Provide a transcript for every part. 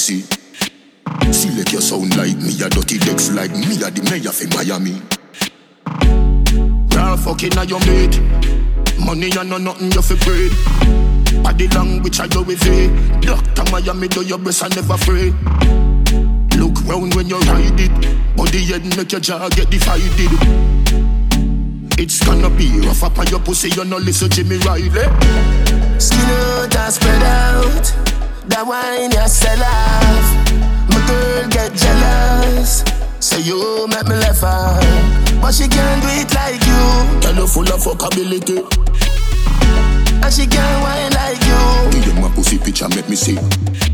see. Select your sound like me, a dirty decks like me, a the mayor for Miami. Raw fucking a your mate. Money and no nothing you fi breed. Body language I go with it. Dr. Miami do your breast and never afraid. Look round when you ride it. Body head make your jaw get divided. It's gonna be rough up on your pussy, you no listen Jimmy Riley. Skin out and spread out. That wine you sell off. My girl get jealous. Say you make me laugh out. But she can't do it like you. Girl you full of fuckability. And she can't wine like you. Give you my pussy picture make me see.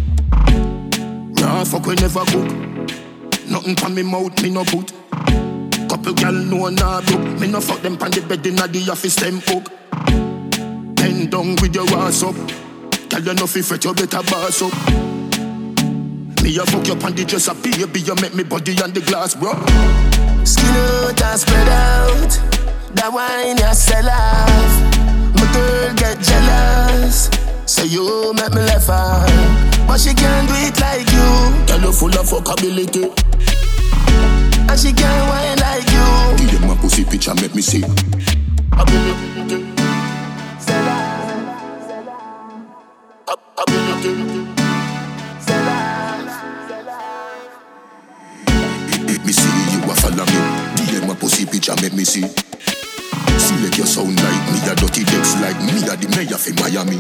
Raw fuck we never cook. Nothing pan me mouth me no put. Couple gal know nah book. Me no fuck them pan the bed inna the office them hook. Bend down with your ass up. Girl you no fi fret you better boss up. Me a fuck you pan the dress up baby you make me body on the glass bro. Skin out and spread out. That wine you sell off. My girl get jealous. Say you make me laugh out. But she can't do it like you. Girl you full of fuckability. And she can't wine like you. Give you my pussy picture make me see. Ability. Make me see you a follow me. DM my pussy picture make me see. Select your sound like me, a dirty decks like me, a the mayor for Miami.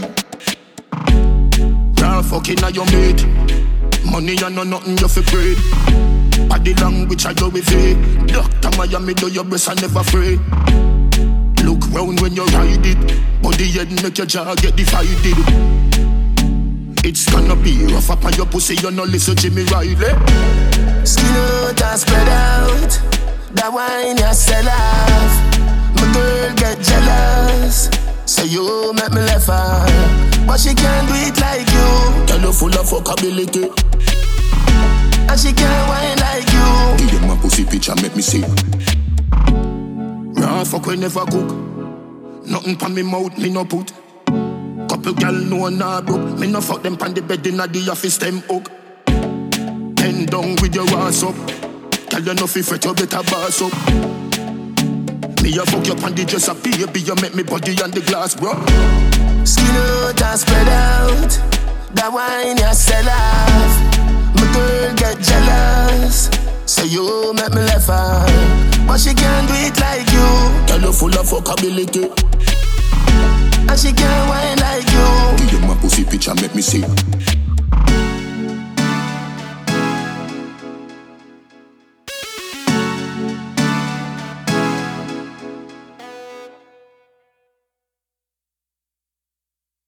Raw fucking a your mate. Money and no nothing you fi breed. Body language I go with it. Dr. Miami do your breast and never afraid. Look round when you ride it. Body head make your jaw get divided. It's gonna be rough up on your pussy, you no listen Jimmy Riley. Skin out and spread out. That wine you sell off. My girl get jealous. Say you make me laugh out. But she can't do it like you. Girl you full of fuckability. And she can't wine like you. Give you my pussy picture make me see. Raw fuck we never cook. Nothing pan me mouth me no put. Couple gal know nah broke. Me no fuck them pan the bed inna the office them hook. Bend down with your ass up. Girl you no fi fret you better boss up. Me a fuck you pan the dress up baby you make me body on the glass bro. Skin out and spread out. That wine you sell off. My girl get jealous. Say you make me laugh out. But she can't do it like you. Girl you full of fuckability. And she can't wine like you. Give you my pussy picture make me see.